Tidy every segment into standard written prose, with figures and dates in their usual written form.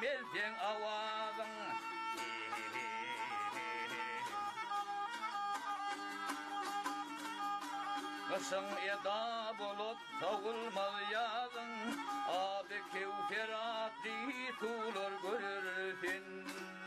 melten avazın Kışın eda bolup tağılmaz yazın Abi kevferatli tuğlar görürsün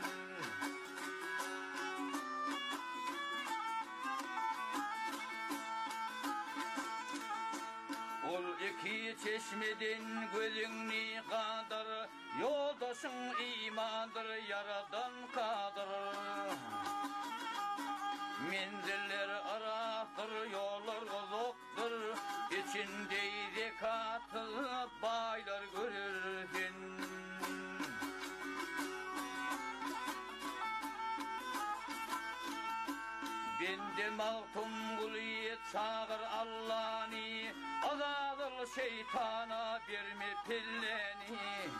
Ol iki çeşmeden gözünni kadar Yoldaşın imandır yaradan kadar Menziller araktır yollar uzakdır İçinde zekatı baylar görürsün Bende mağtum kuliyet çağır Allah'ni Azadır şeytana verme pilleni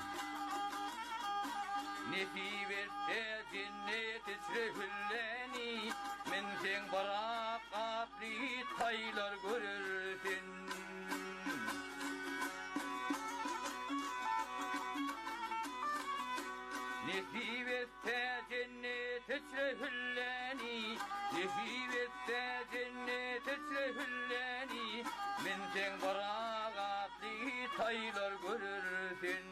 Nefi verte cennet içre hülleni Men sen barakatli taylar görürsün Nefi verte cennet içre hülleni Nefi verte cennet içre hülleni Men sen barakatli taylar görürsün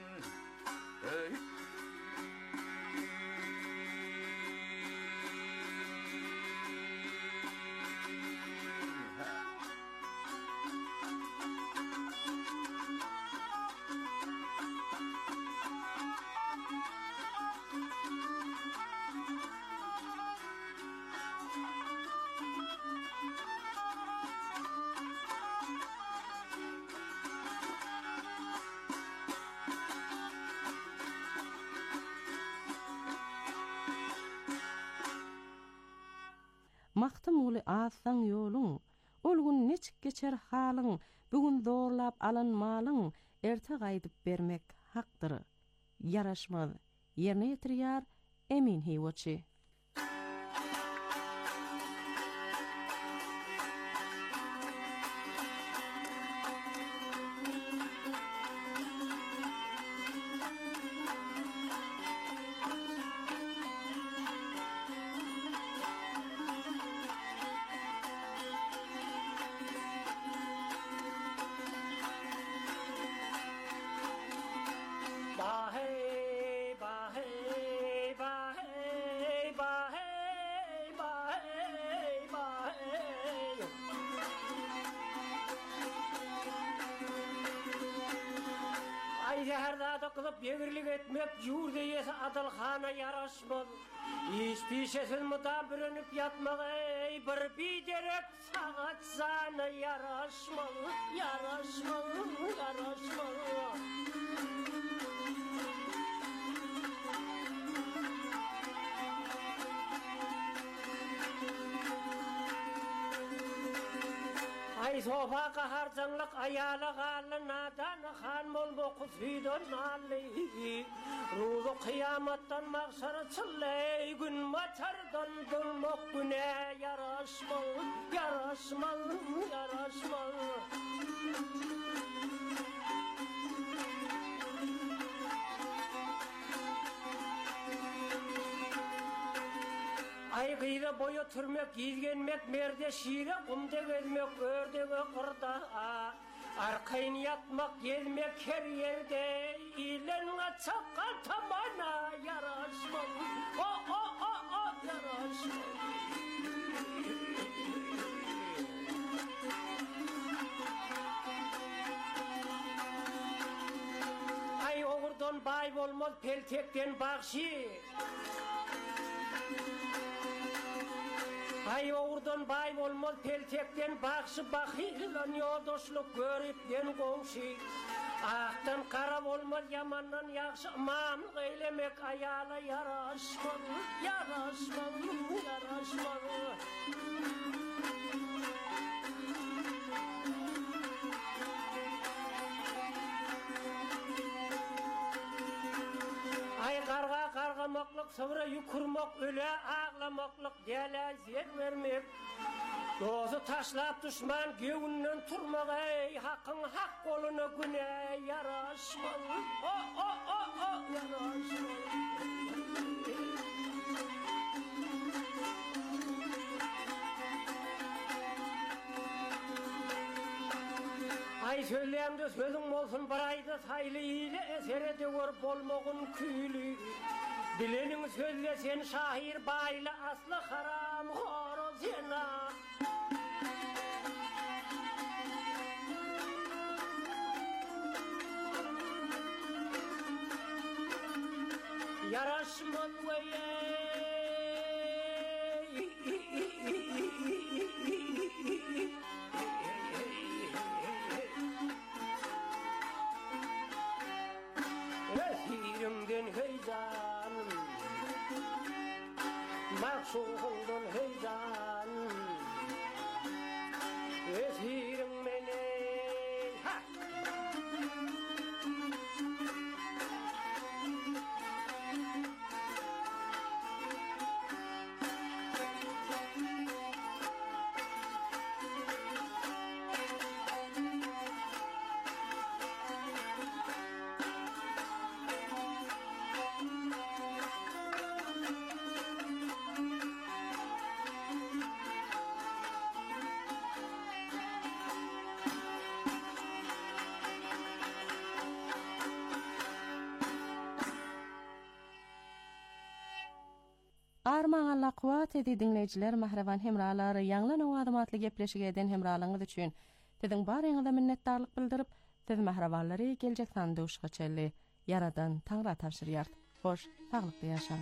Maktum uli asan yolun, ol gün neçik geçer halın, bugün doğrulap alan malın, erte gaydip bermek haktır. Yaraşmaz, yerine yetiriyar, emin hivoçi. Zeherdada kılıp yevirlik etmek yurdeyesi adalhana yaraşmaz. İstişesin mudan bürünüp yatmak ey bir biderek saat sana yaraşmalı, yaraşmalı, yaraşmalı. Ay sofa kaharcanlık ayala galı nadan han molmo kufidan nalli ruzu kıyamattan maksara çılley gün matardan dolmak güne yaraşmalı yaraşmalı yaraşmalı Ay gıyra boyu türmek, gizgenmek, merde şiire, kumde gelmek, ördege kırda, arkayın yatmak, gelmek her yerde, ilen çakal tamana yaraşmalı, yaraşmalı. Ay oğurdan bay olmaz, peltekten bakşı. Ay oğurdan bay olmaz peltekten bakşı bakıyla yoldaşlık görüpten komşu Aktan kara olmaz yamandan yakşı mamlık eylemek ayağına yaraşmalı Yaraşmalı, yaraşmalı Ay karga kargamaklık sıvıra yukurmak öyle ağlamaklık dele zer vermek Dozu taşlap düşman göğünden turmak ey hakkın hak koluna güne yaraşmalı yaraşmalı söyleyenде sözün olsun bir ayda saylı ile eserede görüp olmağın küylü. Bilenin sözle sen şahir baylı aslı haram horo sena. Yaraşmaz veye. Esirimden heyecanım, maksuhumdan heyecanım. Esirim beni. Arman Allah kuvat edi dinleyiciler, mahravan hemralar, yanlan owadımatly gepleşige eden hemralaňyz üçin sizin baryňyza minnetdarlyk bildirip, siz mahrawallary geljek sandyşga çelli, yaradan taňra taşyrýar. Hoş, taglykly ýaşaň.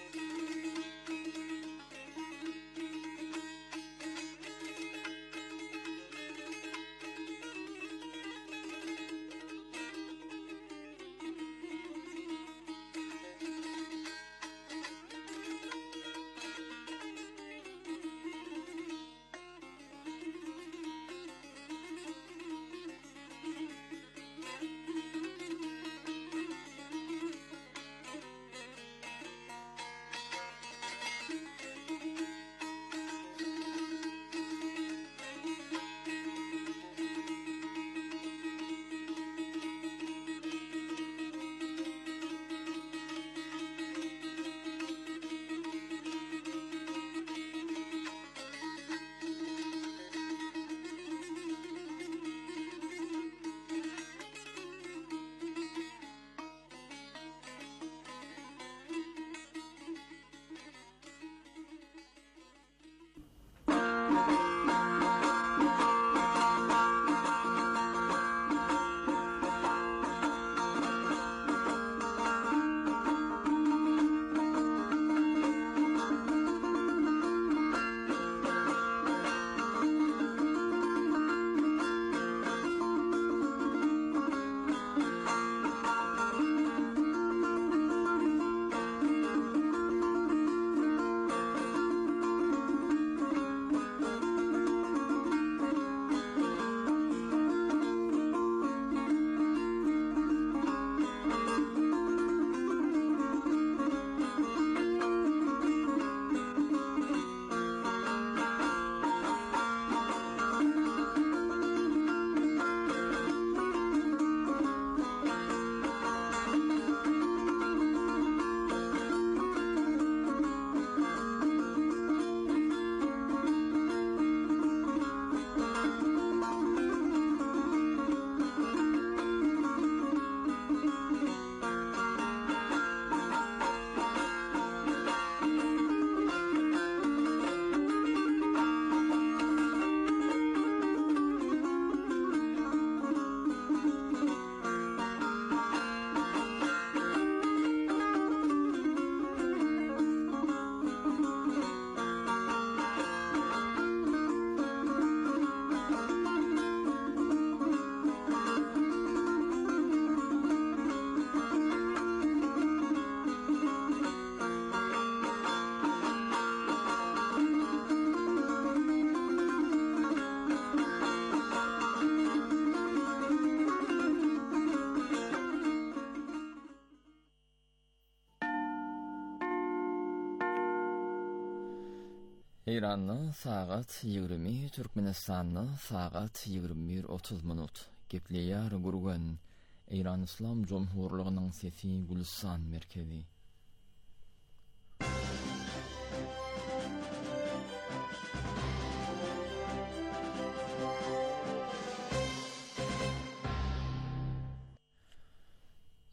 İranlı saat 20, Türkmenistanlı saat 21:30 minut. Gepleýär gurgan İran İslam Cumhurluğunyň sesi Gülistan merkezi.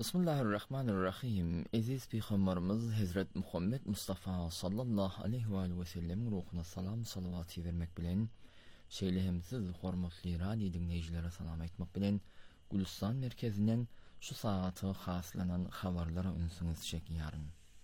Bismillahirrahmanirrahim. Aziz Peygamberimiz Hazret Muhammed Mustafa sallallahu aleyhi ve sellem ruhuna salam salavat vermek bilen şeýlehimsiz hormatly radio dinleýjilere salam aýtmak bilen Gülistan merkezinden şu saatı haslanan habarlara ünsüňiz çekýärm.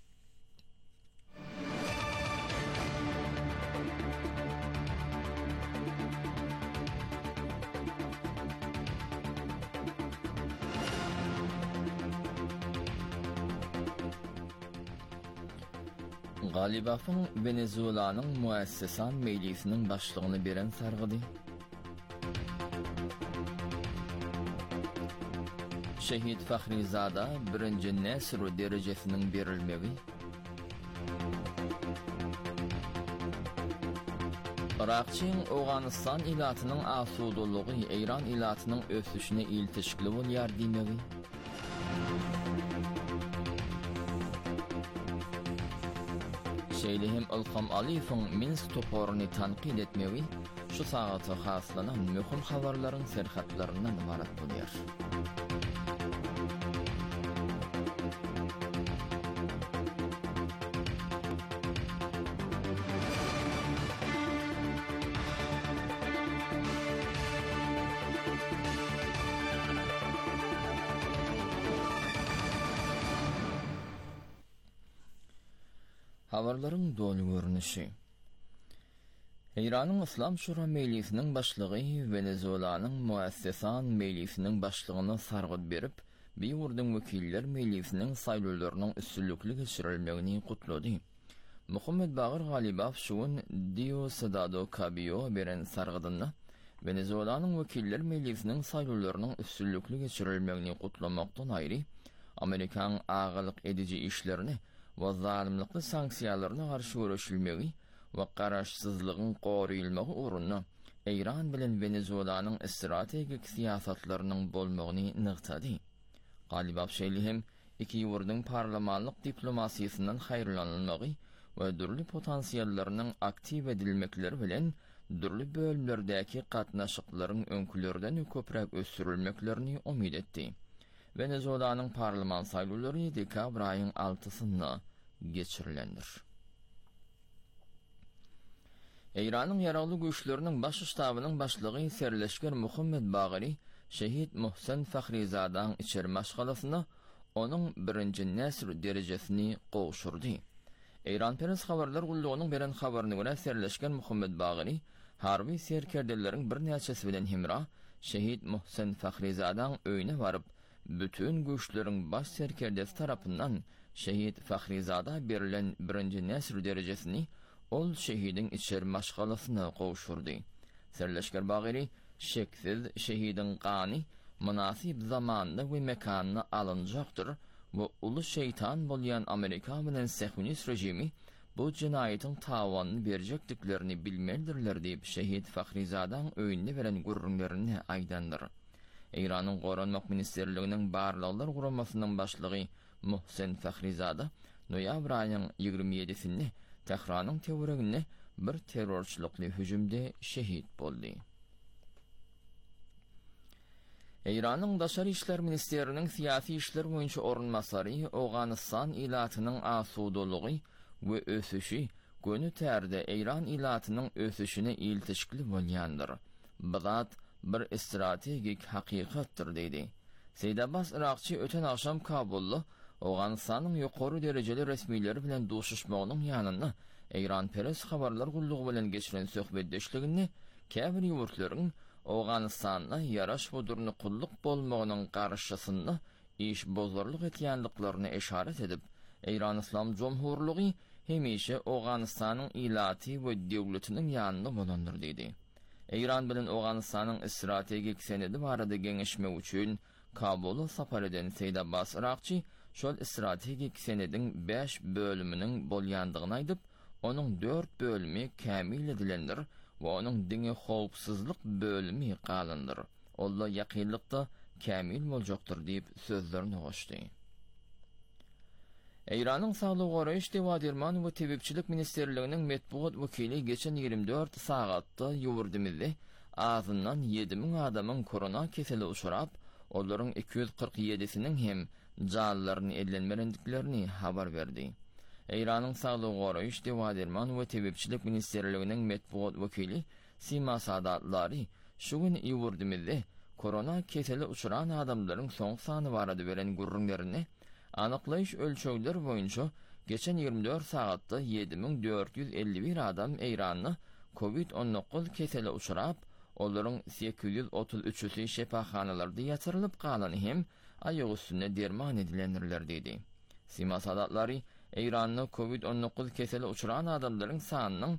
Galibafın Venezuela'nın Muassesan Meclisi'nin başlığını beren sargıdy. Şehit Fahrizada 1-nji Nesr derejesiniň berilmegi. Irakçyň Awganistan ilatynyň asudulygy Eýran ilatynyň ösüşine iltişikli bolýar diýmegi. Şeýlehim Ilham Aliýewiň Minsk toporuny tanqid etmegi şu sagaty haslanan möhüm habarlaryň serhatlaryndan ibarat bolýar. Habarlaryň dolu görnüşi. Eýranyň Islam Şura Meclisiniň başlygy Venezuelanyň Muassesan Meclisiniň başlygyny sargyp berip, Biýurdyň wekiller meclisiniň saýlawlarynyň üstünlükli geçirilmegini gutlady. Muhammed Bagir Galibaw şuň Diosdado Cabello beren sargydyny Venezuelanyň wekiller meclisiniň saýlawlarynyň üstünlükli geçirilmegini gutlamakdan aýry, Amerikan agalyk edici işlerini we zalimlikli sanksiýalaryna garşy görüşilmegi we garaşsyzlygyň goraýylmagy uğruna Eýran bilen Venezuelanyň strategik siýasatlarynyň bolmagyny nygtady. Galibaw şeýlehim iki ýurdyň parlamanlyk diplomasiýasynyň haýrlanylmagy we dürli potensiýallarynyň aktiw edilmekleri bilen dürli bölümlerdäki gatnaşyklaryň öňkülerden köprek ösürilmeklerini umyt etdi. Venezuelanyň parlament saýlawlary dekabr aýynyň 6-synda geçirilendir. Eýranyň ýaraly güýçleriniň baş ştabynyň başlygy Serleşken Muhammed Bagiri şehit Muhsen Fahrizadaň içeri maşgalasyna onuň 1-nji Nesr derejesini gowşurdy. Eýran Press habarlar gullugynyň beren habaryna görä Serleşken Muhammed Bagiri harby serkerdeleriň bir näçesi bilen hemra şehit Muhsen Fahrizadaň öýüne baryp bütün güýçleriň baş serkerdesi tarapyndan şehit Fahrizada berilen 1-nji Nesr derejesini ol şehidiň içeri maşgalasyna gowşurdy. Serleşker Bagiri şeksiz şehidin gany münasip zamanda we mekanyna alınjakdyr we uly şeytan bolýan Amerika bilen Sehunist rejimi bu jinaýatyň tawanyny berjekdiklerini bilmelidirler diýip şehit Fahrizadaň öýünde beren gurrunlaryny aýdandyr. Eýranyň Goranmak Ministerliginiň barlyklar guramasynyň başlygy Muhsen Fahrizada noýabr aýynyň 27-sinde Tehranyň tewereginde bir terrorçylykly hüjümde şehit boldy. Eýranyň Daşary işler ministeriniň siýasy işler boýunça orunmasary Awganistan ilatynyň asudulygy we ösüşi gönü tärde Eýran ilatynyň ösüşine iltişikli bolýandyr. Bu zat bir strategik hakykatdyr diýdi. Seýdabas Irakçy öten akşam Kabulda Awganistanyň ýokary derejeli resmiýetleri bilen duşuşmagynyň ýanyna Eýran Press habarlar gullugy bilen geçiren söhbetdeşligini käbir ýurtlaryň Awganistanyna ýaraş bodurny kulluk bolmagynyň garşysynda iş bozarlyk etýänliklaryny eşaret edip, Eýran Islam Jomhurlygy hemişe Awganistanyň ilaty we döwletiniň ýanyna bolandyr diýdi. Eýran bilen Awganistanyň strategik senedi barada geňeşme üçin Kabuly sapar eden Seýdabas Irakçy şol strategik senediň 5 bölüminiň bolýandygyny aýdyp, onuň 4 bölümi kämil edilendir we onuň diňe howpsuzlyk bölümi galyndyr. Olla ýakynlykda kämil boljakdyr diýip sözlerini goşdy. Eýranyň Saglyk goraýyş Dewadirman we Tebipçilik Ministerliginiň metbuat wekili geçen 24 sagatda ýurdymyzda azyndan 7000 adamyň korona keseli uçurap, olaryň 247-siniň hem jallarını ellenmerendiklerini habar verdi. Eýranyň Saglyk goraýyş dewaderman we tebepçilik ministerliginiň metbuat wekili Sima Sadatlary şu gün ýurdumyzda korona keseli uçuran adamlaryň soň sany barady beren gurrunlaryny anyklaýyş ölçegleri boýunça geçen 24 saatda 7451 adam Eýranyň COVID-19 keseli uçurap, olaryň 833-ü şepaxanalarda ýatyrylyp galany hem aýagy üstünde derman edilenler dedi. Sima Sadatlary Eýranyň COVID-19 keseli uçuran adamlaryň sanynyň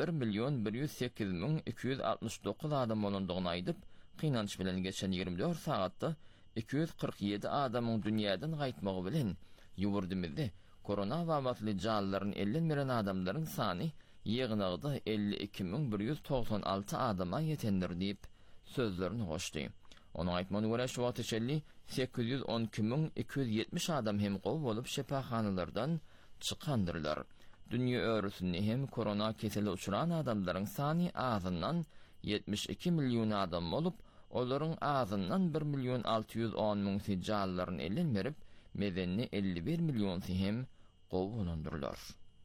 1.108.269 adam bolandygyny aýdyp, kynanç bilen geçen 24 saatda 247 adamyň dünýäden gaýtmagy bilen ýurdumyzda korona wagtly jallaryn ellenmeren adamlaryň sany ýygnagda 52.196 adama ýetendir diýip sözlerini goşdy. Onuň aýtmagyna görä şu wagt içinde 812.270 adam hem gowy bolup şepaxanalardan çykandyrlar. Dünýä örüsinde hem korona keseli uçuran adamlaryň sany azyndan 72 million adam bolup, olaryň azyndan 1.610.000 jallaryny ellenmerip, medenni 51 million hem gowy bolandyrlar.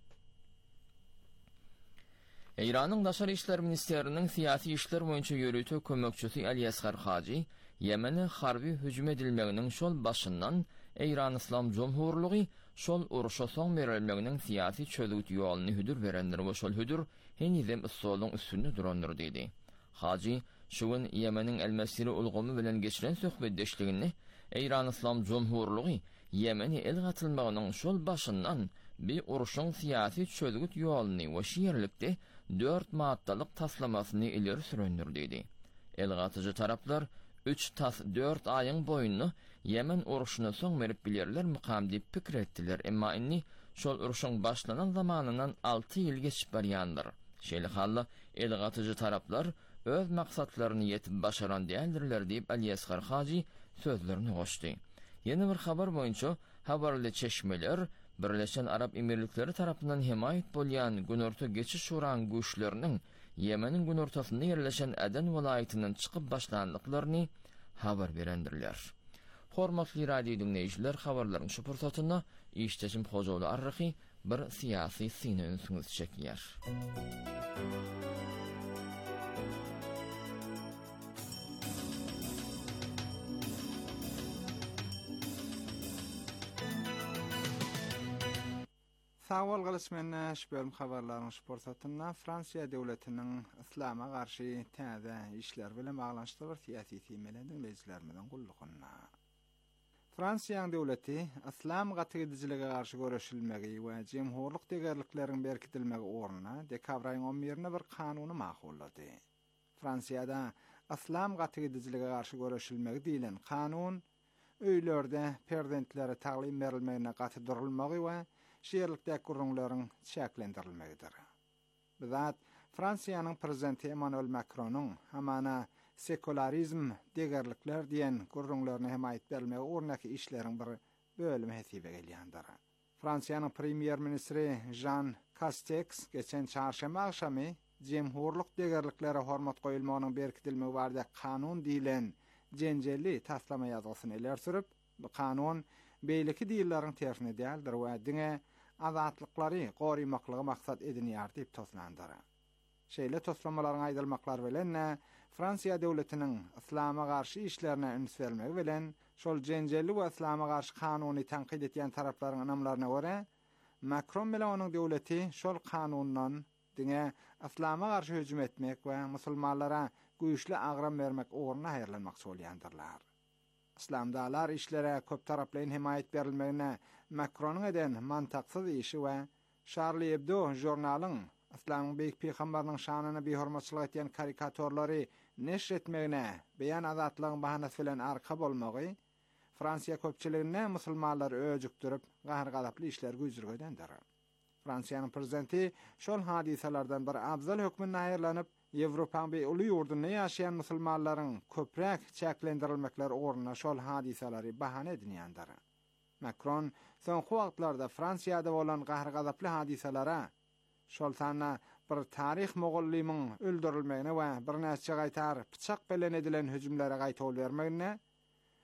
Eýranyň Daşary işler ministeriniň siýasy işler boýunça ýörütü kömekçisi Ali Asgar Haji, Ýemene harby hüjüm edilmeginiň şol başyndan Eýran Islam Jomhurlygy şol uruşa soň berilmeginiň siýasy çözüt ýoluny hüdür berendir we şol hüdür henizem usulyň üstünde durandyr dedi. Haji şu gün Ýemeniň el-Mesiri ulgumy bilen geçiren söhbetdeşligini Eýran Islam Jomhurlygy Ýemeni el gatylmagynyň şol başyndan bir uruşyň siýasy çözüt ýoluny we şeýerlikde 4 maddalyk taslamasyny ileri sürendir dedi. El gatyjy taraplar 3-4 aýyň boýunly Yemen uruşuna soň berip bilerler mukam diýip pikir etdiler. Emma inni şol uruşyň başlanan zamanyndan 6 ýyl geçip barýandyr. Şeýle halla el gatyjy taraplar öz maksatlaryny ýetip başaran däldirler diýip Ali Asgar Haji sözlerini goşdy. Ýene bir habar boýunça habarly çeşmeler Birleşen Arap Emirlikleri tarapyndan himayet bolýan günorta geçiş şuran güýçleriniň Ýemeniň günortasynda ýerleşen Aden welaýatynyň çykyp başlandyklaryny habar berendirler. Hormatly radio dinleýijiler, habarlaryň şu pursatyna işçeçim Hojaly Arrahy bir siýasy syny ünsüňiz çekýär. Sağol galysmenne şbölüm habarlaryň şportatyna Fransiýa döwletiniň islama garşy täze işler bilen baglanşdyr siýasy temelerinden dinleýijilerimiň gullugyna. Fransiýa döwleti islam gatygydjylygy garşy göreşilmegi we jemhurlyk degerlikleriň berkitilmegi ornuna dekabr aýynyň 11-nde bir kanuny maqullady. Fransiýada islam gatygydjylygy garşy göreşilmegi diýilen kanun öýlerde perdentlere taglim berilmegine gaty durulmagy we şeýerlikde gurrunlaryň şäklendirilmegidir. Bizat Fransiýanyň prezidenti Emmanuel Macronyň hamana sekularizm degerlikler diýen gurrunlaryna himayet berilmegi ornaky işleriň bir bölümi hesaba gelýändir. Fransiýanyň premier ministri Jean Castex geçen çarşamba akşamy jemhurlyk degerliklere hormat goýulmagynyň berkitilmegi barada kanun diýilen jenjeli taslama ýazysyny eler sürüp, bu kanun beýleki diýillerin terfine däldir we diňe azatlyklary gorymaklygy maksat edinýär diýip toslandyr. Şeýle toslamalaryň aýdylmaklary bilen Fransiýa döwletiniň islama garşy işlerine üns bermegi bilen şol jenjeli we islama garşy kanuny tanqid etýän taraplaryň anamlaryna görä, Macron bilen onuň döwleti şol kanundan diňe islama garşy hüjüm etmek we musulmanlara güýçli agram bermek orna haýrlanmakçy bolýandyrlar. İslamdalar işlere köp taraplyň himayet berilmegine Macronyň eden mantaksyz işi we Charlie Hebdo jurnalyň İslamyň beýik peýgamberiniň şanyny behormatçylyk etýän karikaturlary neşr etmegine beýan azatlygyň bahanasy bilen arka bolmagy Fransiýa köpçiligine musulmanlary öjükdirip gahr-gadaply işler güýjürgendir. Fransiýanyň prezidenti şol hadisalardan bir abzal hökmüne aýrlanyp Ýewropaň bir uly ýurdunda ýaşaýan musulmanlaryň köprek çäklendirilmekleri ornuna şol hadisalary bahane edinýändir. Macron soňky wagtlarda Fransiýada bolan gahr-gadaply hadisalara şol sana bir tarih mogullygynyň öldürilmegine we bir näçe gaýtar pyçak bilen edilen hüjümlere gaýta ol bermegine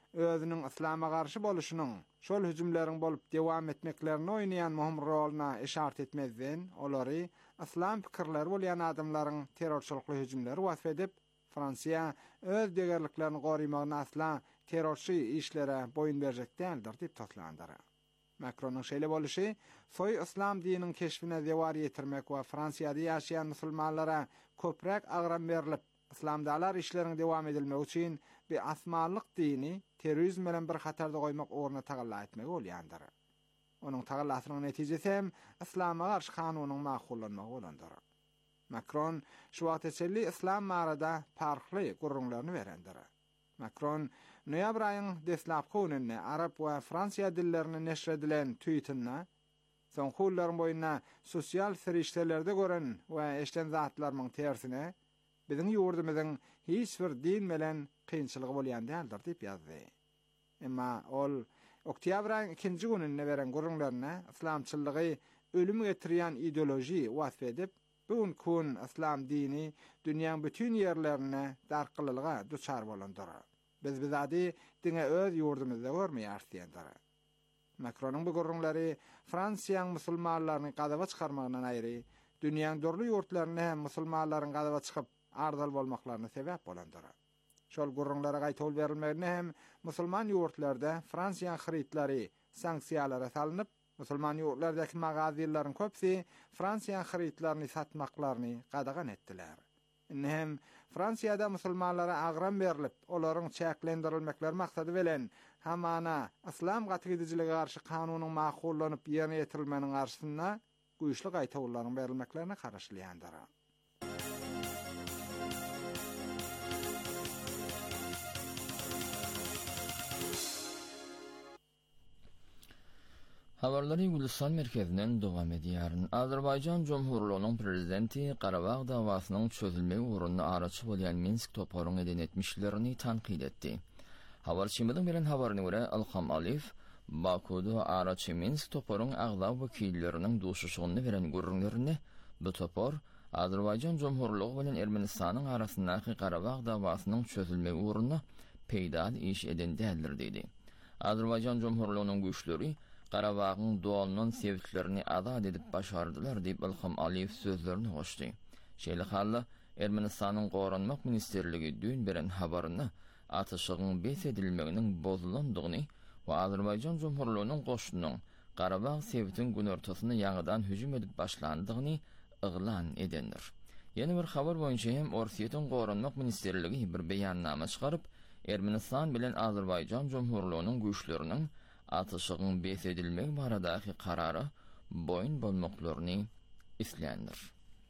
özünün islama garşy boluşynyň şol hüjümleriň bolup dewam etmeklerini oynayan muhim roluna işaret etmezden olary islam pikirleri bolýan adamlaryň terrorçylykly hüjümleri wasf edip Fransiýa öz degerliklerini gorymagyna asla terrorçy işlere boyun berjek däldir diýip taslandyr. Macronyň şeýle boluşy soy islam dininiň keşfine dewar ýetirmek we Fransiýada ýaşaýan musulmanlara köprek agram berilip islamdalar işleriň dewam edilmegi üçin bir asmanlyk dini terrorizm bilen bir hatarda goýmak orna tagalla etmek bolýandyr. Onuň tagallasynyň netijesi hem islama garşy kanunyň makullanmagy bolandyr. Macron şu wagtçely islam marada farkly gurrunlaryny berendir. Macron noýabr aýynyň deslapky gününe arab we Fransiýa dillerini neşr edilen tweetine son hullaryň boýuna sosial serişdelerde gören we eşden zatlaryň tersine biziň ýurdumyzyň hiç bir din bilen kynçylygy bolýan däldir diýip ýazdy. Emma ol oktyabr aýynyň 2-nji gününe beren gurrunlaryna islamçylygy ölüm getirýän ideoloji wasf edip bugün kun islam dini dünýäň bütün ýerlerine darkyllyga duçar bolandyr. Biz bizadi diňe öz ýurdumyzda görmeýär diýendir. Macronyň bu gurrunlary Fransiýanyň musulmanlaryny gadaba çykarmagyndan aýry, dünýäň dörli ýurtlaryna hem musulmanlaryň gadaba çykyp ardal bolmaklaryna sebäp bolandyr. Şol gurrunlara gaýtol berilmegine hem musulman ýurtlarda Fransiýanyň hyrytlary sanksiýalara salynyp, musulman ýurtlardaky magazylaryň köpsi Fransiýanyň hyrytlaryny satmaklaryny gadagan etdiler. Hem Fransiýada musulmanlara agram berilip, olaryň çäklendirilmekleri maksady bilen hamana islam gatygydyjylygy garşy kanunyň makullanyp ýerine ýetirilmeniň garşysynda güýçli gaýtawlaryň berilmeklerine garaşlýandyr. Habarlary Gülistan merkezinden dowam edýär. Azerbaýjan Jomhurlygynyň prezidenti Qarabağ dawasynyň çözülmegi uğrunda araçy bolýan Minsk toparyň eden etmişlerini tanqid etdi. Habarçymyň bilen habaryna görä Ilham Aliyew Bakuda araçy Minsk toparyň agzab wekilleriniň duşuşygyny beren gurrunlaryny bu topar Azerbaýjan Jomhurlygy bilen Ermenistanyň arasyndaky Qarabağ dawasynyň çözülmegi uğrunda peýda iş eden däldir dedi. Azerbaýjan Jomhurlygynyň güýçleri Qarabağyň doğalının sebitlerini azad edip başardılar diýip Ilham Aliyew sözlerini goşdy. Şeýle hally Ermenistanyň Goranmak ministerligi dün beren habaryny atyşygyň besedilmeginiň bozulandygyny we Azerbaýjan Jomhurlygynyň goşunyň Qarabağ sebitiniň gün ortasyna ýaňydan hüjüm edip başlandygyny yglan edendir. Ýene bir habar boýunça hem Orsiýetiň Goranmak ministerligi bir beýannama çykaryp Ermenistan bilen Azerbaýjan Jomhurlygynyň güýçleriniň atyşygyň besedilmegi baradaky karary boyun bolmaklaryny islendir.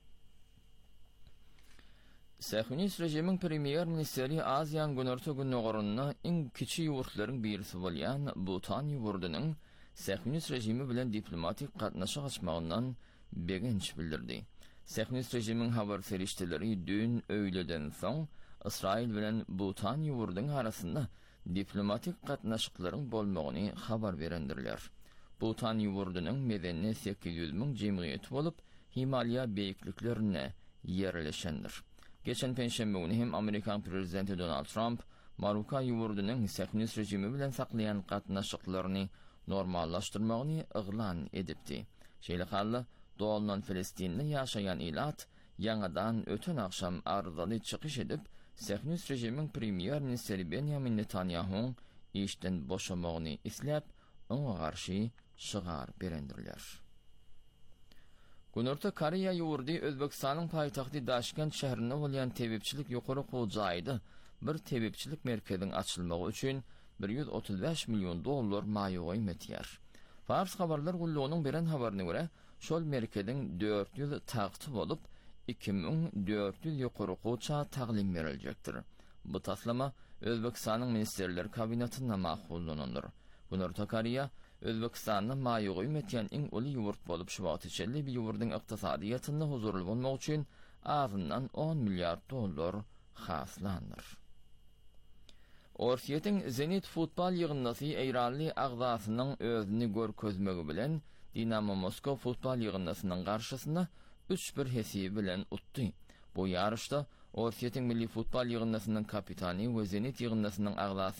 Sähünist rejimiň premier ministeri Aziýan Günorta Günnogorunda iň kiçi ýurtlaryň birisi bolýan Bhutan ýurdunyň Sähünist rejimi bilen diplomatik gatnaşyk açmagyndan beginç bildirdi. Sähünist rejimiň habar serişdeleri dün öýleden soň Israil bilen Bhutan ýurdunyň arasynda diplomatik gatnaşyklaryň bolmagyny habar berendirler. Bhutan ýurdunyň medeni 800 000 jemgyýeti bolup, Himalaya beýikliklerine ýerleşendir. Geçen penşembe günü hem Amerikan prezidenti Donald Trump, Maruka ýurdunyň Sähünist rejimi bilen saklayan gatnaşyklaryny normallaşdyrmagyny yglan edipdi. Şeýle hally, doğaldan Filistinde ýaşaýan ilat, ýaňadan öten akşam arzaly çykyş edip, Sähünist rejimiň premier ministeri Benjamin Netanyahu işden boşamagyny isläp, oňa garşy şygar berendirler. Günorta Koreýa ýurdy Özbekistanyň paýtagty Daşkent şäherinde bolýan tebipçilik ýokary gojaýdy. Bir tebipçilik merkeziniň açylmagy üçin $135 milyon maýygy metýär. Fars habarlar gullugynyň beren habaryna görä, şol merkeziň 400 tagty bolup 2400 ýokary goça taglim beriljekdir. Bu taslama Özbekistanyň ministerler kabinetinde makullanandyr. Günorta Koreýa Özbekistanyň maýygy metýän iň uly ýurt bolup şu wagtçely bir ýurdyň ykdysadyýatyny huzurly bolmak üçin azyndan $10 milyard haslandyr. Orsiýetiň Zenit futbol ýygyndasy Eýranly agzasynyň özüni görkezmegi bilen Dinamo Moskwa futbol ýygynasynyň garşysyna 3-1 hesigi bilen utdy. Bu ýarışda Orsiýetiň milli futbol ýygynasynyň kapitany we Zenit ýygynasynyň agzasy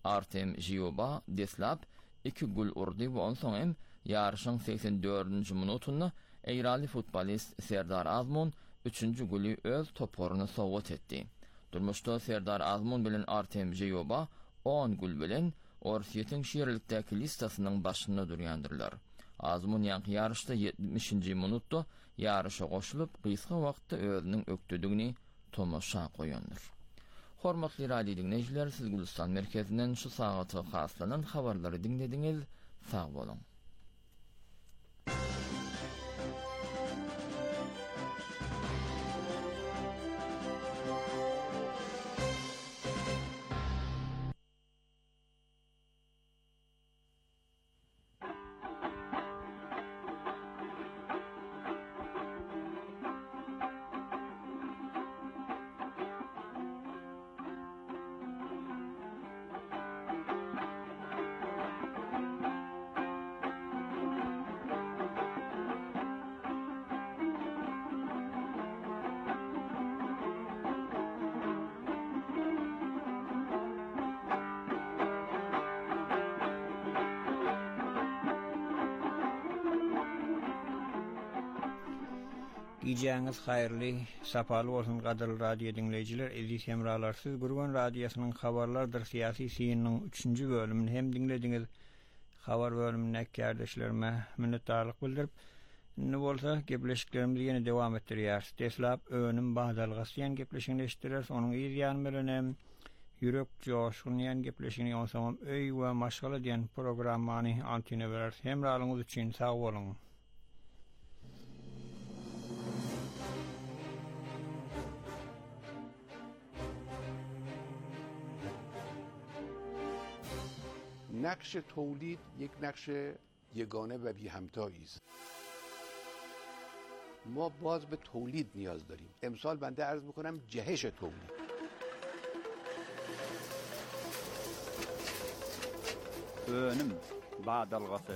Artem Zioba deslap 2 gol urdy we onsoň ýarşyň 84-nji minutunda Eýrali futbolist Serdar Azmun 3-nji golü öz toporuny sowgat etdi. Durmuşda Serdar Azmun bilen Artem Zioba 10 gol bilen Orsiýetiň şeýerlikdäki listasynyň başynda durýandyrlar. Azmun ýanky ýarşda 70-nji minutda ýarşa goşulyp gysga wagtda özüniň ökdedigini tomaşa goýandyr. Hormatly radio dinleýijiler, siz Gülistan merkezinden şu sagaty haslanan habarlary dinlediňiz. Sag bolun. Gijäňiz haýyrly, sapaly bolsun gadyr radio dinleýijiler. Eziz hemralarsy Gurgan radiosynyň habarlardyr syýasy synynyň 3-nji bölümini hem dinlediňiz. Habar bölümine kardeşlerime minnetdarlyk bildirip, ne bolsa gepleşiklerimizi ýene dowam etdirýär. Teslap önüm bagdalgasy ýan gepleşigini eşitdirýär. Onuň ýan bilen hem ýürek joşgyny ýan gepleşigini onsamam öý we maşgala diýen programmany antine berer. Hemralyňyz üçin sag bolun. نقش تولید یک نقش یگانه و بی همتایی است. ما باز به تولید نیاز داریم. امسال بنده عرض میکنم جهش تولید. Önüm badalgasy.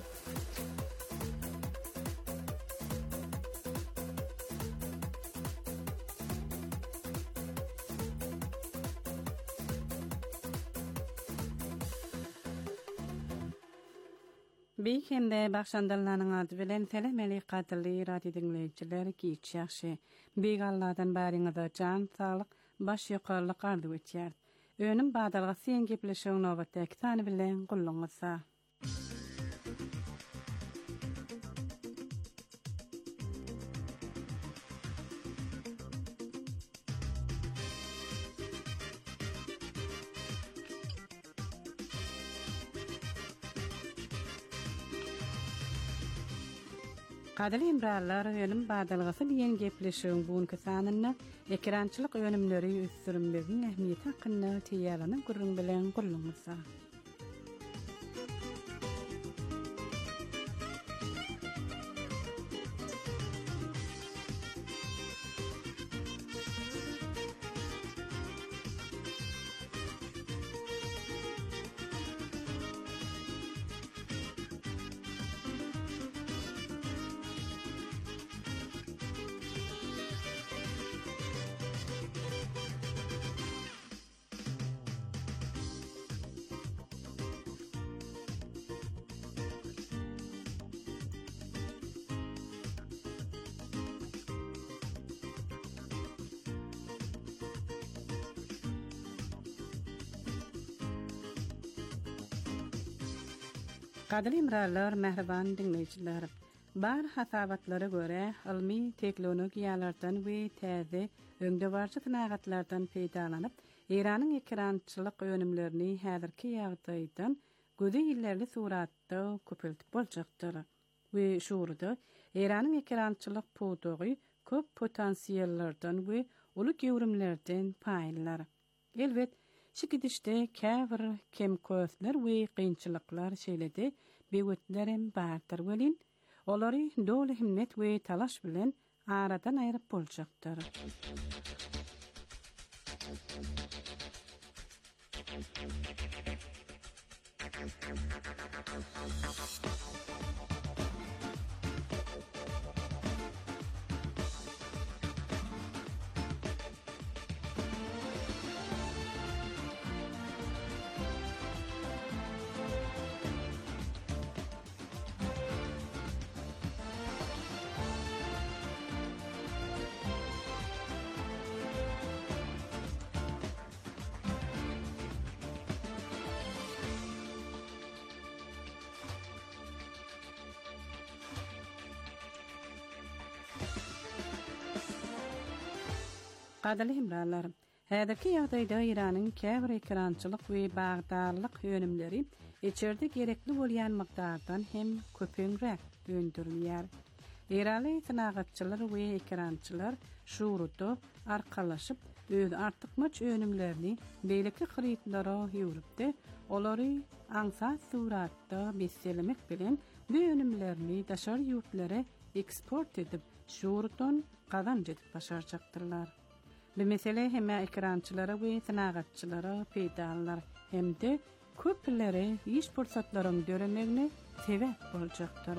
Beýkende başlandyrylaryň ady bilen selamly gatly radio dinleýijiler giýçäşi. Beýgalladan baryňyza jan saglyk, baş ýokarlyk ardy etýär. Önüm badalgasy ýen gepleşiň nowatdaky tany bilen gulluňyza. Gadly imralar ölüm badalgasy diýen gepleşiň buňky sanyny ekrançylyk önümleri üstürünmegin ähmiýeti hakynda teýýärlanyň gurrun bilen gulluňyza. Gadly imralar, mehriban dinleýijiler. Bar hasabatlara göre ilmi teknologiýalardan we täze öňde barjy synagatlardan peýdalanyp, Iranyň ekrançylyk önümlerini häzirki ýagdaýdan gözi ýyllarly suratda köpeltip boljakdyr. We şurada Iranyň ekrançylyk podogy köp potensiýallardan we uly gewrimlerden paýlar. Elbet, şu gidişde käbir kemkösler we kynçylyklar şeýledi, bewetlerim bardyr welin, olary doly himmet we talaş bilen aradan aýryp boljakdyr. Qadali hemralar, häzirki ýagdaýda Iranyň käbir ekrançylyk we bagdarlyk ýönümleri içerde gerekli bolýan mykdardan hem köpeňrek döndürilýär. Ýerli synagatçylar we ekrançylar şurudy arkalaşyp öz artykmaç ýönümlerini beýleki kryptlara ýurupdy. Olary aňsat suratda beslemek bilen bu ýönümlerini daşar ýurtlara eksport edip şurutdan kazanç edip başarjaktyrlar. Bu mesele hem ekrançylara we synagatçylara peýdalar hem-de köplere iş pursatlaryny görmegine sebäp boljakdyr.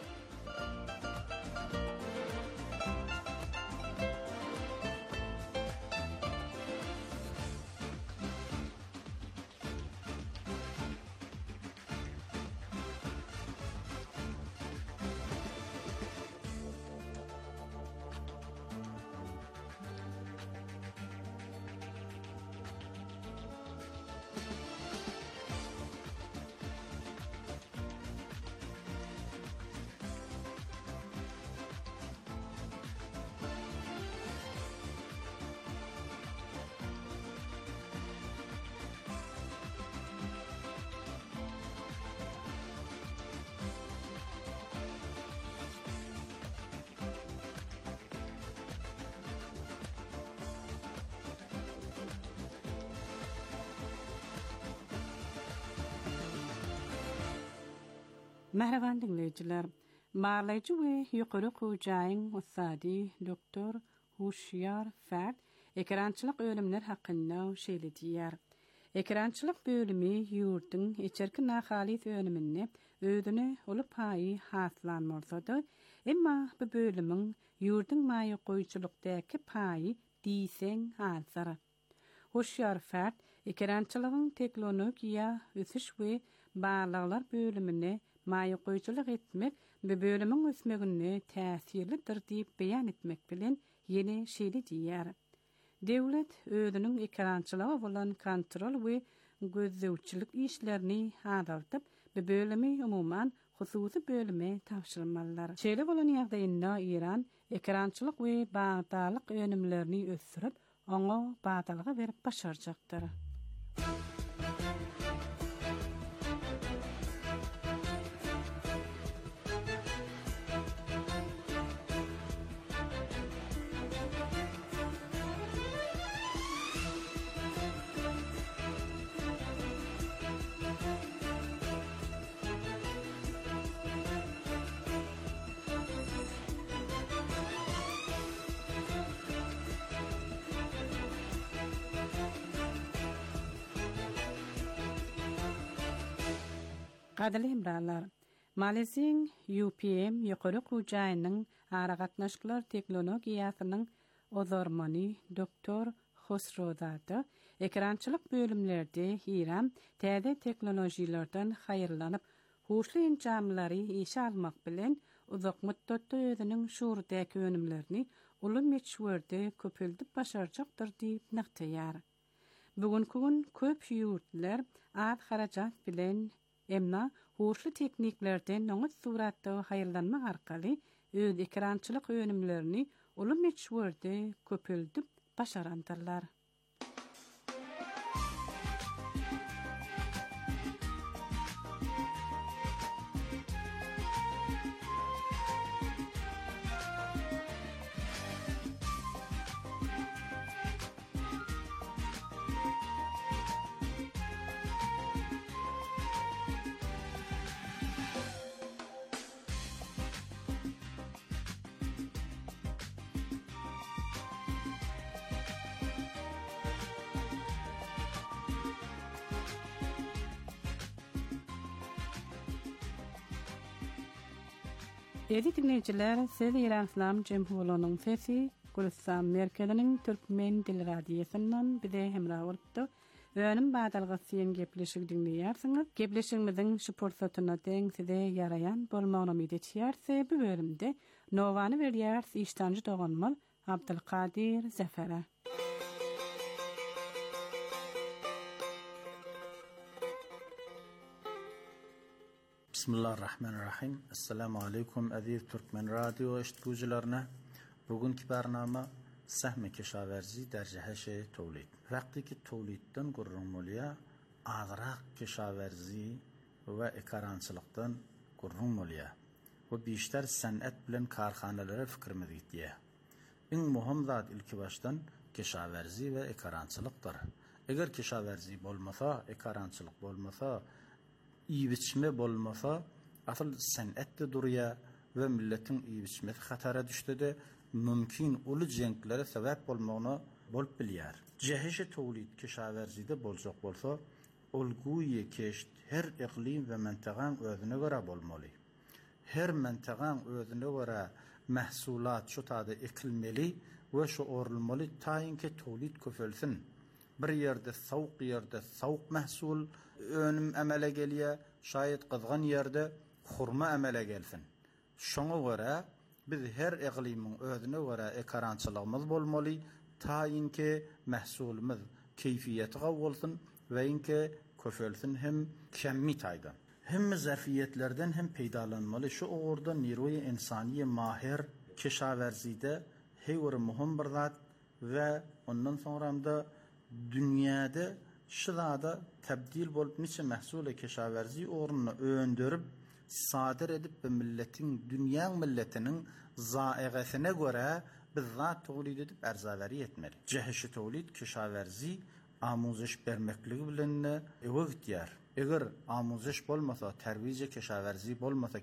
Merhaban dinleyiciler. Marlayıcı ve yukarı kucayin ustadi Doktor Huşyar Fert ekrançılık ölümler hakkında şeyle diyar. Ekrançılık bölümü yurdun içerki nahalit ölümünü ödünü olup hayi haslanmorsadı. Emma bu bölümün yurdun mayı koyuculukdaki payi diysen hazır. Huşyar Fert ekrançılığın teknolojiya ösüş ve bağlağlar bölümünü maýy goýjuluk etmek we bölümiň ösmegine täsirlidir diýip beýan etmek bilen ýene şeýle diýär. Dewlet özüniň ekrançylyga bolan kontrol we gözlewçilik işlerini hadartyp we bölümi umumyň hususy bölüme tapşyrmalar. Şeýle bolan ýagdaýynda Iran ekrançylyk we bagdalyk önümlerini ösürip oňa bagdalyga berip başarjakdyr. Qadali hemralar, Malezin UPM ýokary kujaýynyň aragatnaşyklar teknologiýasynyň ozormany Doktor Hosrodady ekrançylyk bölümlerde Iran täze teknolojiýalardan haýyrlanyp huşly enjamlary işe almak bilen uzak müddetde özüniň şuurdaky önümlerini uly meçhurde köpeldip başarjakdyr diýip naktaýar. Bugünkü gün köp ýurtlar az harajat bilen emma huşly tekniklerden noňat suratda haýyrlanmak arkaly öz ekrançylyk önümlerini uly meçhurde köpeldip başarandyrlar. Edi dinleyiciler, siz İran İslam Cemhuriyeti'nin sesi, Gülistan Merkezi'nin Türkmen Dil Radyosu'ndan bize hemrah olupdy. Öňüm badalgasyň gepleşik dinleýärsiňiz. Gepleşigimiziň şu pursatyna deň size ýarayan bolmagyny ümid etýärse, bu bölümde Nowany berýär iştanjy doganmal Abdulkadir Zafara. Bismillahirrahmanirrahim. Assalamu alaikum aziz Türkmen radyo eşitgüjilerine. Bugünkü barnama سهم کشاورزی در جهش تولید. وقتی که تولیدden gurrunmalıya azraq کشاورزی و اکارانçılıqdan gurrunmalıya ve بیشتر san'at bilen karxanalara fikrimiz gitdiye. En muhim zat ilki baştan kişaverzi ve ekarançılıqdır. Eğer kişaverzi bolmasa, ekarançılık bolmasa, iyi biçme bolmasa, asıl san'at da duruya ve milletin iyi biçmesi hatara düştü de mümkün ulu jenklere sebep bolmağına bolup bilýär. Jehişe tawlid kişaverzide boljak bolsa, olguye keşt her iqlim ve mentaqan özüne göre bolmaly. Her mentaqan özüne göre mahsulat şu tadı ekilmeli ve şu orulmalı tayinki tawlid köfelsin. Bir yerde savq mahsul önüm amele gelýär, şayet qızgan yerde hurma amele gelsin. Şoňa göre biz her iqlimin özüne göre ekarançylygymyz bolmaly, tayinki mahsulymyz keyfiyeti gawolsun ve inki köfelsin hem kemmi taydan. Hem zarfiyetlerden hem peydalanmalı. Şu orada niroy insaniye mahir kişaverzide heywer muhim bir zat ve ondan sonra da dünyada şıdada tebdil bolup niçe mahsul kişaverzi orunna öndürüp sadir edip milletin dünya milletinin zaigesine göre bizzat tawlid edip erzaveri etmeli. Cehişi tawlid kişaverzi amuzish bermekligi bilen evgitýär. Eger amuzish bolmasa, terbiye kişaverzi bolmasa,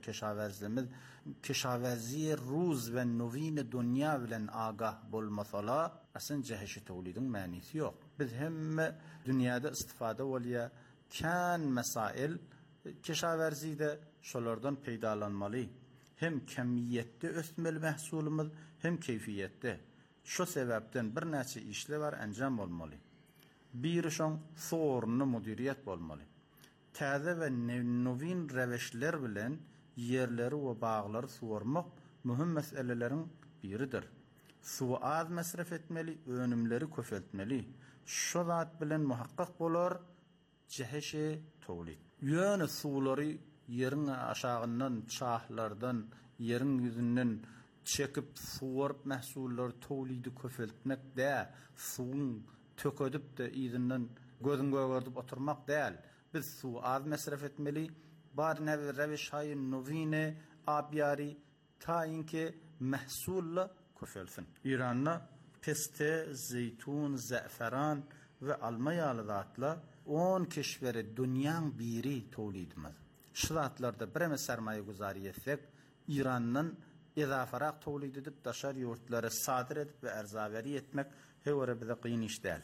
kişaverzi ruz ve novine dünya bilen agah bolmasalar, aslında cehişi tawlidin manisi yok. Biz hem dünyada istifade bolýa kan mesail kişaverzide şolardan peydalanmaly. Hem kemiyette ösmeli mahsulumuz, hem keyfiyette. Şu sebepten bir näçe işler var anjam bolmaly. Bir şoň sorunly müdiriýet bolmaly. Täze ve novin reweşler bilen yerleri we baglary suwarmak mühim meselelerin biridir. Suw az masraf etmeli, önümleri köfeltmeli. Şu zat bilen muhakkak bolar cehişe tawlid. Ýöne suwlary yerin aşagyndan, çahlardan, yerin ýüzünden çekip suwarp mahsullary tawlidy köfeltmek dä, suwun töködüp de ýüzünden gözüň göwürdüp oturmak däl. Biz suw az masraf etmeli, bar nevi rewiş haýyn novine abyari taýinki mahsulla köfelsin. İranna peste, zeytun, zaferan ve alma ýaly zatlar 10 keşveri dünýäň biri tawlidimiz. Şu zatlarda bireme sermaye guzary etsek, İran'dan ezafarak tawlid edip daşar ýurtlary sadir edip ve erzaveri etmek hewere bize qyyn iş däl.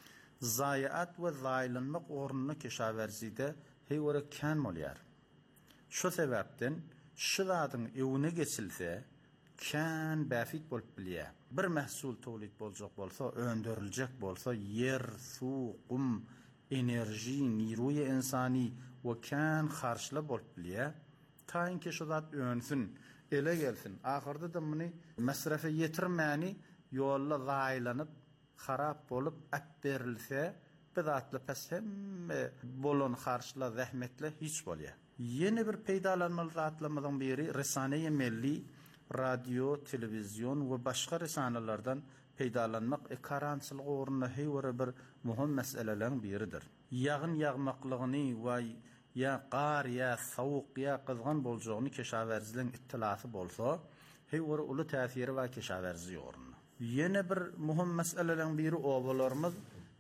Zayiat ve zaýlanmak ornuny kişaverzide hewere kan bolýar. Şu sebepden şu zatyň ewine geçilse kan bäfit bolup bilýär. Bir mahsul tawlid boljak bolsa, öndüriljek bolsa, yer, suw, qum, enerji, niroy insani ve kan harçla bolup bilýär. Taýinki şu zat önsün, ele gelsin. Ahyrda da muny masrafa ýetirmäni ýolla zaýlanyp, harap bolup berilse, bizatly pes hem bolan harçla, zähmetle hiç bolýar. Yeni bir peýdalanmaly zatlarymyzdan biri resane-i milli, radio, televizyon ve başka resanalardan peýdalanmak ekarançylyk ornuny hewere bir muhim meselelerden biridir. Ýagyn ýagmaklygyny we ya qar ya sawuk ya qızgan boljagyny keşaverzilen ittilasy bolsa, hewere uly täsiri we keşaverzi ornuny. Yine bir muhim meselelerden biri owalarymyz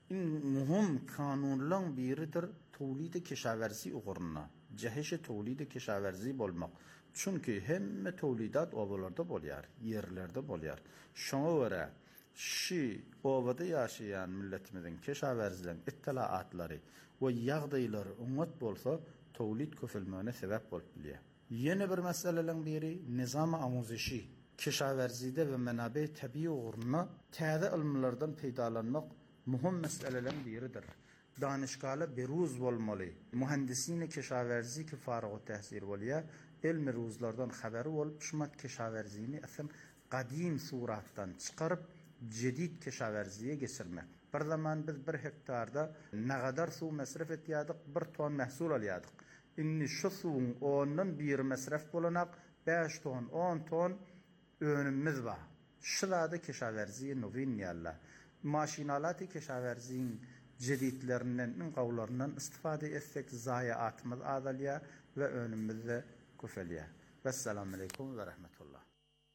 muhim kanunlaryň biridir tawlid keşaverzi ornuny. Cehişe tawlid keşaverzi bolmak. Çünkü hemme tawlidat owalarda bolýar, yerlerde bolýar. Şoňa göre şu owada ýaşaýan milletimiziň keşaverzilen ittilatlary we ýagdaýlary ummat bolsa tawlid köfelmegine sebep bolup bilýär. Yeni bir meselelerin biri nizam amuzişi. Keşaverzide ve menabe tabii ornuny täze ilmlerden peýdalanmak muhim meselelerin biridir. Danışgala beruz bolmaly. Mühendisine keşaverzi ki farag tahsil bolýar. Elmi ruzlardan haberi olup şumat keşaverzini aslında qadim surattan çıkarıp jedid keşaverziye geçirmek. Bir zaman biz 1 hektarda ne kadar su masraf etýärdik, 1 ton mahsul alýardyk. Inni şu suwun ondan bir masraf bolanak 5 ton, 10 ton önümimiz var. şılada keşaverzi novin yalla. Maşinalati keşaverzin jeditlerinden, qawlarından istifade etsek zayiatımız azalya ve önümüzde kufeliya. Vesselamu aleyküm ve rahmetullah.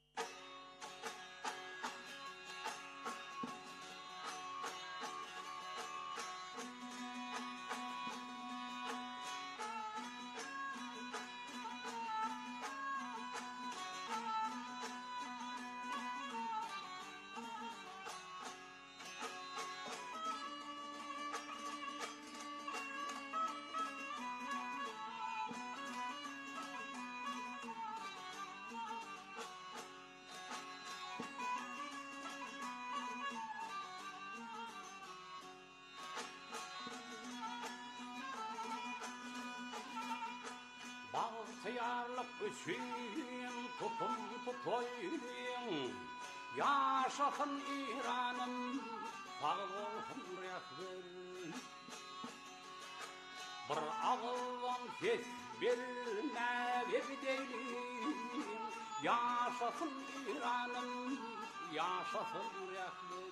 Bağırtıyarlık üçün tutum tutoyun yaşasın İran'ım sağ olsun rehber bir ağıldan ses verme verdeyliyim yaşasın İran'ım yaşasın rehber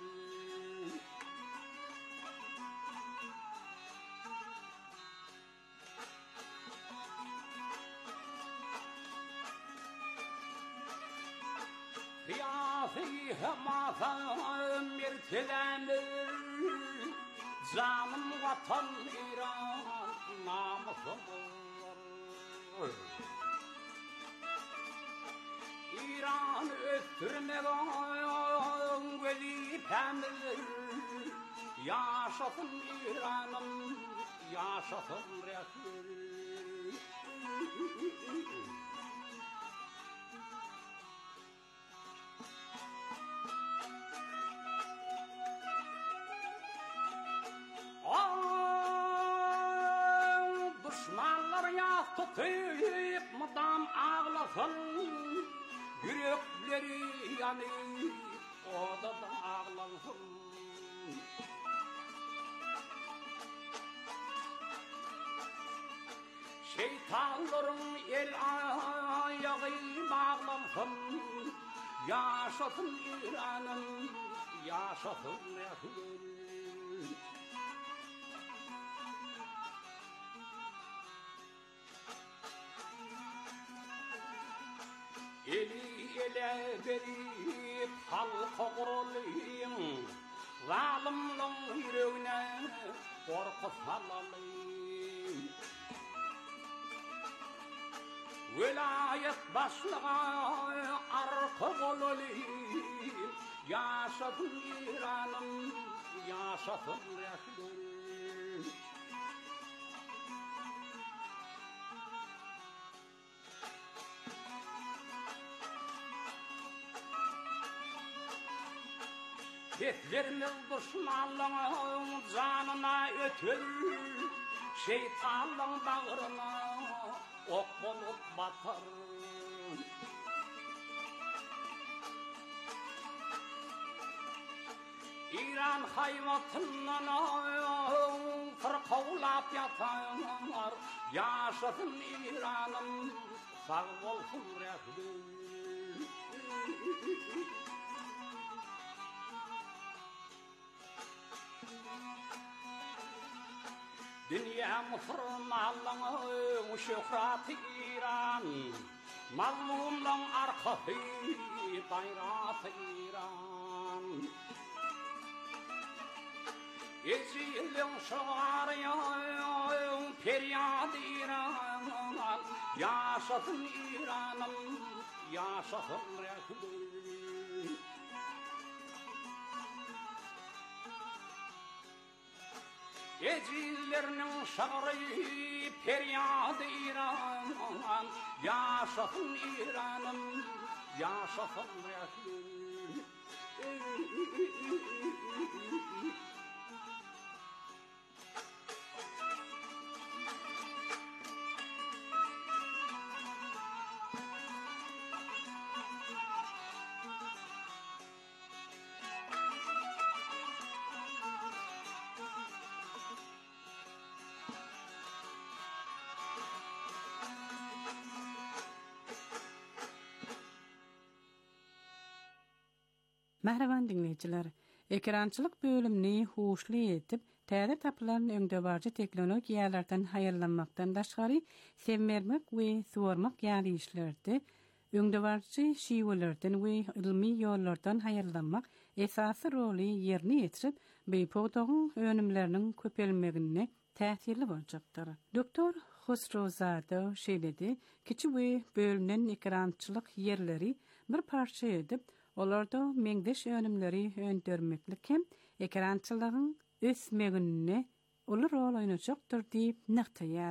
Kıyafı mazam mirtilenir Canım vatan İran namusum İran öttürmeğin vazifemdir Yaşasın İran'ım yaşasın rehber Düşmanlar yas tutup mudam ağlasın Yürekleri yanıp odada ağlasın Şeytanların el ayağı bağlansın Yaşasın İran'ım yaşasın rehber Eli ele verip halka kurulayım Zalimlin yüreğine korku salayım Velayet başlığa arka kurulayım Yaşasın İran'ım yaşasın rehber Etlerimiz düşmanlığın canına ötür Şeytanlığın bağrına ok bulup batar İran hayvatından fırkavlap yatar Yaşasın İran'ım sağ olsun rehber Dünya Mısır malının şöhratı İran Mazlumların arkası bayrağı İran Ezilin şağırıyım feryadı İran Yaşasın İran'ım yaşasın rehber Ecillerinin şağrı feryadı İran Yaşasın İran'ım yaşasın rehber Mähreban dinleyijiler, ekrançylyk bölümini huşly etip, täze tapylan öňdebarjy teknologiýalardan haýyrlanmakdan daşgary sevmermek we suwarmak ýaly işlerde öňdebarjy şiwelerden we ilmi ýollardan haýyrlanmak esasy roly ýerine ýetirip, beýpogdagyň önümleriniň köpelmegine täsirli boljakdyr. Doktor Hosrowzada şeýledi, kiçi we bölünen ekrançylyk ýerleri bir parça edip, olarda meňdeş önümleri öndürmeklik hem ekrançylygyň ösmegine uly rol oýnajakdyr diýip naktaýar.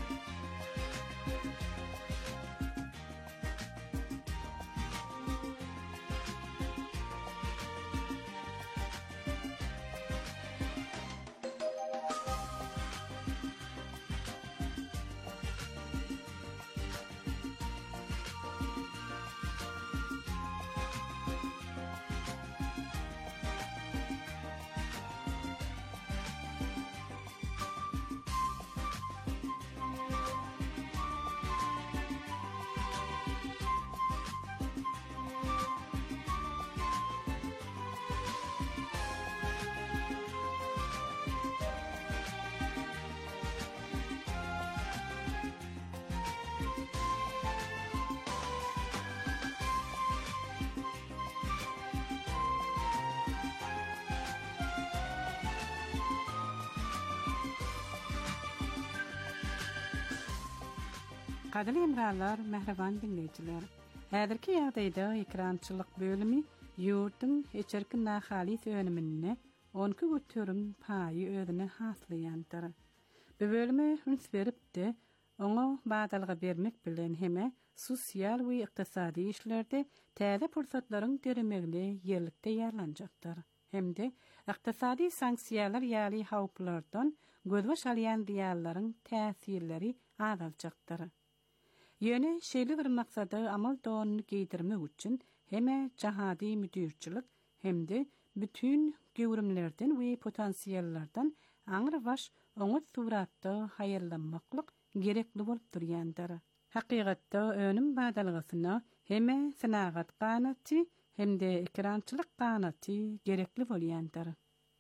Kadırlı emralar, mehreban dinleyiciler. Häzirki ýagdaýda ekrançylyk bölümi ýurtdyň içerki nahalis önümine 12 götürüm paýy özüne haslaýandyr. Bu bölümi üns beripdi, oňa badalga bermek bilen heme sosial we ykdysady işlerde täze pursatlaryň deremegine ýerlikde ýarlanjakdyr. Hemde ykdysady sanksiýalar ýaly hawplardan gözbaş alýan diýallaryň täsirleri azaljakdyr. Ýöne şeýle bir maksada amal donyny giydirmek üçin heme jahady müdürçilik hemde bütün gewrimlerden we potensiýallardan aňyraş oňa suratda haýyrlanmaklyk gerekli bolup durýandyr. Hakykatda önüm badalgysyna heme synagat ganaty hemde ekrançylyk ganaty gerekli bolýandyr.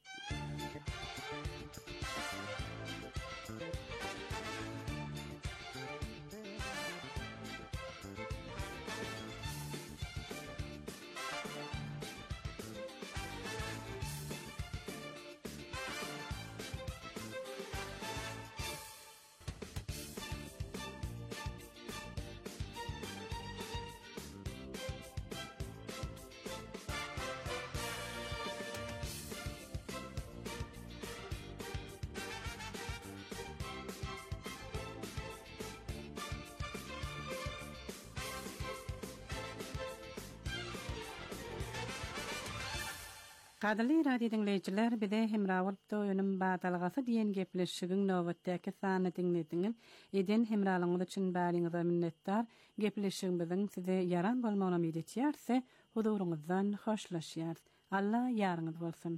Kadırlı radio dinleyiciler, bide hemrawalpda önüm badalgasy diýen gepleşigiň nowatdaky sany dinlediňiz. Eden hemralygyňyz üçin bäriňize minnetdar. Gepleşigiňiziň size yaran bolmagyna umyt etýärse, huduruňyzdan hoşlaşýar. Allah ýarňyz bolsun.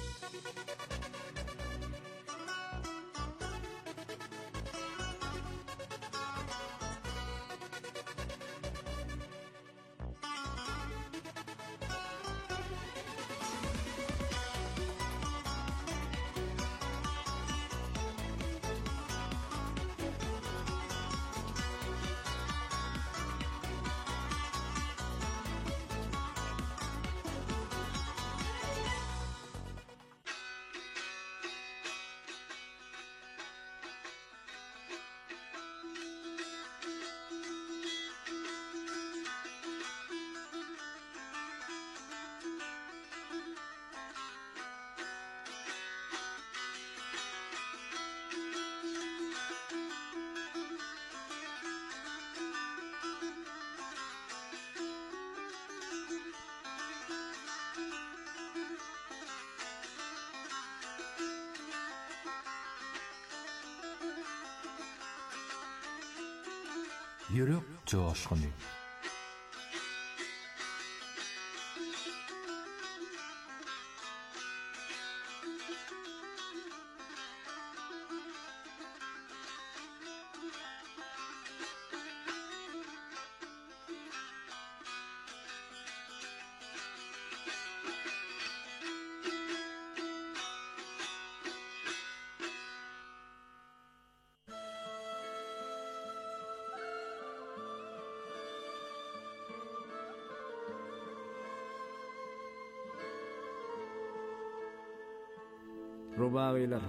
Yürek coşkuny. rubagiler.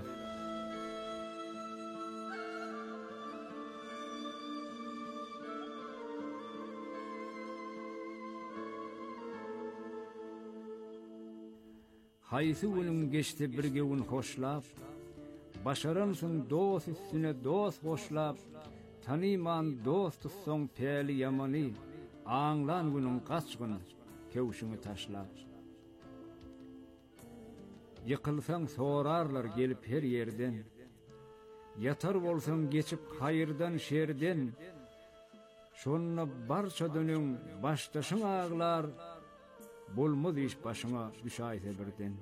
Haýsy günüň geçdi birge gün hoşlap, başaransın dost üstüne dost hoşlap, tanyman dost tutsaň päli ýamany, aňlan günüň gaçgyn kewşüňi taşlap. Ýykylsaň sorarlar gelip her ýerden, yatar bolsaň geçip haýyrdan şerden, şonna barça dönüň başdaşyň ağlar, bolmaz iş başına düşäýse birden.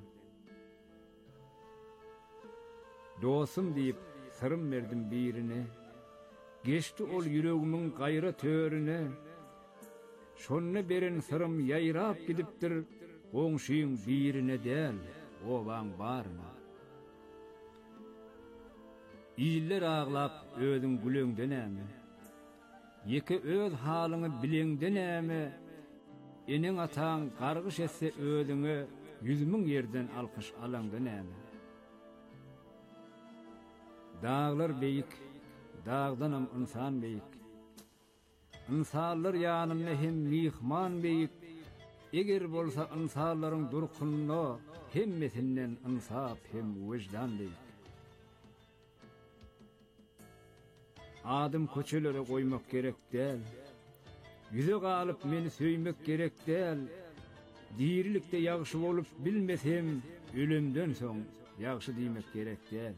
Dostum diýip sırym berdim birine, geçti ol ýüregimiň gaýra törüne, şonna beren sırym ýaýrap gidipdir, goňşyň birine däl, obaň baryna. İller ağlap özüň gülüňden näme, ýeke öz halyny bilengden näme, enin ataň gargyş etse özüňe 100 000 ýerden alkyş alanda näme. Dağlar beýik, dağdanam insan beýik. İnsanlar ýanymda hem mihman beýik. Eger bolsa insanlaryň durkunyna hemmesinden insap hem wejdan beýik. Adam köçelere goýmak gerek däl. Yüze galyp meni söýmek gerek däl. Dirilikde ýagşy bolup bilmesem, ölümden soň ýagşy diýmek gerek däl.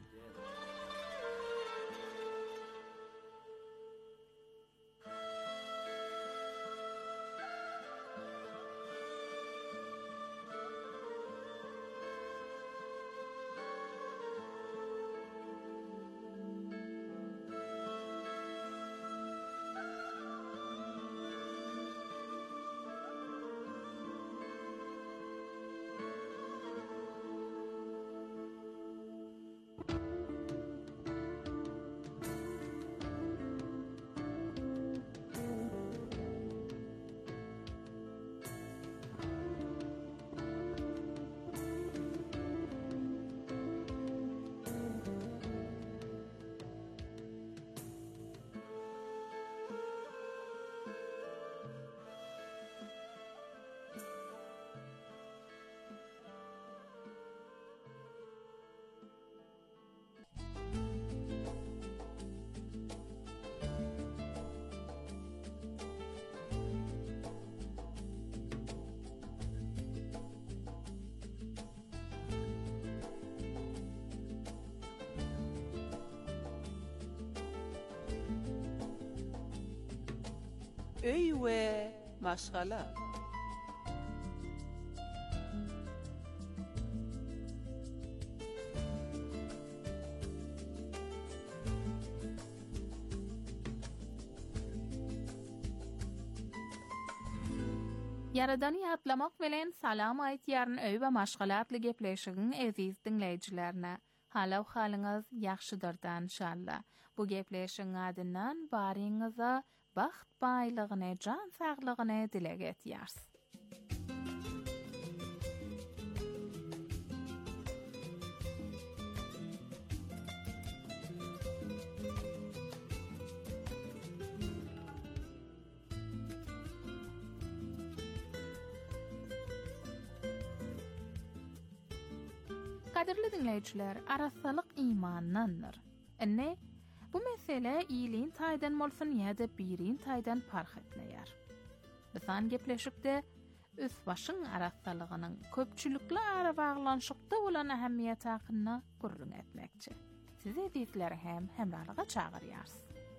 Öy we maşgala. Yaradany ýatlamak bilen salam aýtýaryn öý we maşgalatly gepleşigiň eziz dinleýijilerine. Halaw halyňyz ýagşydyrdan inşallah. Bu gepleşigiň adyndan baryňyza baxt baýlygyny, jan saglygyny dilek etýärs. Kadirli dinleyijiler, arasalyk imandandyr. Enne bu mesele iyiliğin taýdan bolsun ýa-da birin taýdan park etmeýär. Bisan gepleşikde üs başyň arasalygynyň köpçülikli ara baglanşykda bolan ähemmiýeti hakyna gurrun etmekçi. Siz editler hem hemralyga çagyrýars.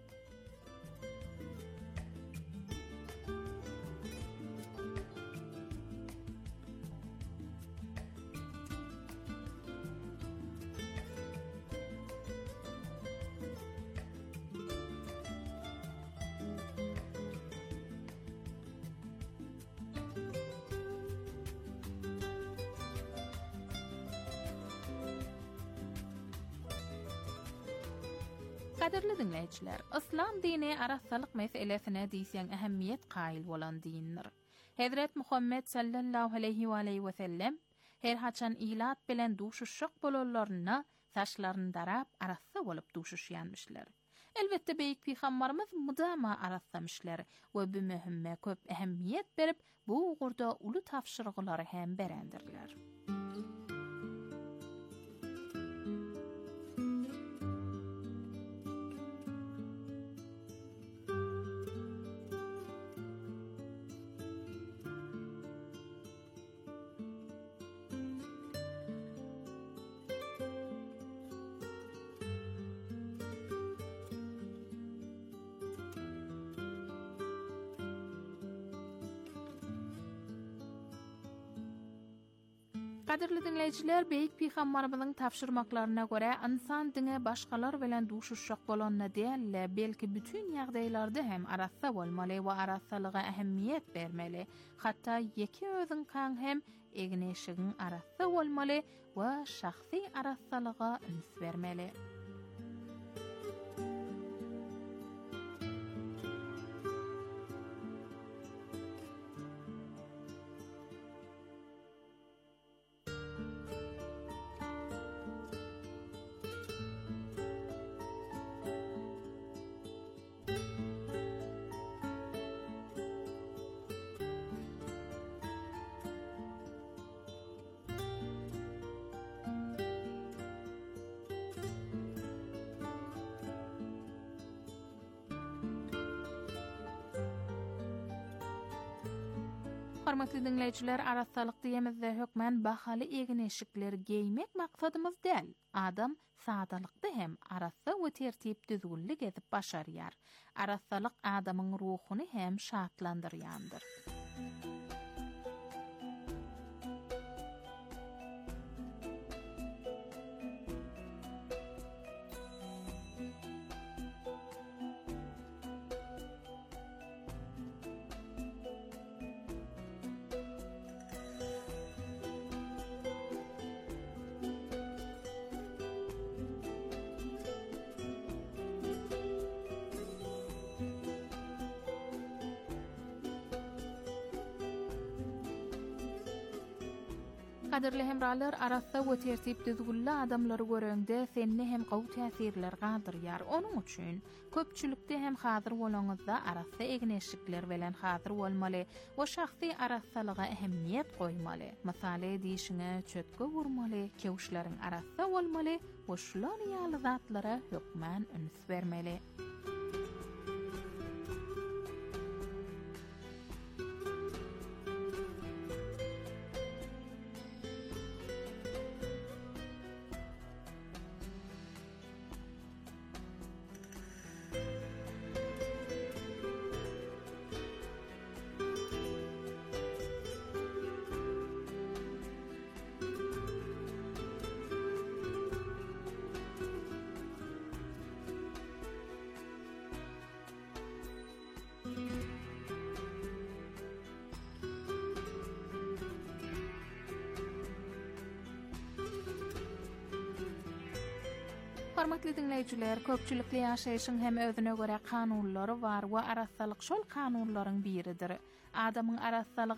Kadirli dinleyijiler, İslam dini arasalyk meselesine diýsen ähemmiýet gaýyl bolan dindir. Hazrat Muhammed sallallahu aleyhi ve sellem her haçan ilat bilen duşuşşak bolarlaryna taşlaryny darap arassa bolup duşuşýanmyşlar. Elbette beýik Peygamberimiz mudama arassamışlar we bu mühimme köp ähemmiýet berip bu ugurda uly tapşyrygylary hem berendirler. Kadirli dinleyijiler, beýik Peygamberimizin tapşyrmaklaryna görä insan diňe başgalar bilen duşuşşak bolanyna däl, belki bütün ýagdaýlarda hem arassa bolmaly we arassalyga ähemmiýet bermeli. Hatda ýeki özüň kaň hem egneşigiň arassa bolmaly we şahsy arassalyga üns bermeli. Hormatly dinleyijiler, arassalyk diýemizde hökmen bahaly egneşikler geýmek maksadymyz däl. Adam sadalykda hem arassa we tertip düzgünlik edip başarýar. Arassalyk adamyň ruhuny hem şatlandyrýandyr. Kadirli hemralar, arassa we tertip düzgünli adamlary görende seni hem gowy täsirler galdyrýar. Onuň üçin köpçülikde hem hazır bolanyňyzda arassa egneşikler bilen hazır bolmaly we şahsy arassalyga ähemmiýet goýmaly. Masaly diýişine çötke gurmaly, kewşlaryň arassa bolmaly we şular ýaly zatlara hökmen üns bermeli. Hormatly dinleyijiler, köpçülikli ýaşaýyşyň hem özüne göre kanunlary bar we arassalyk şol kanunlaryň biridir. Adamyň arassalygy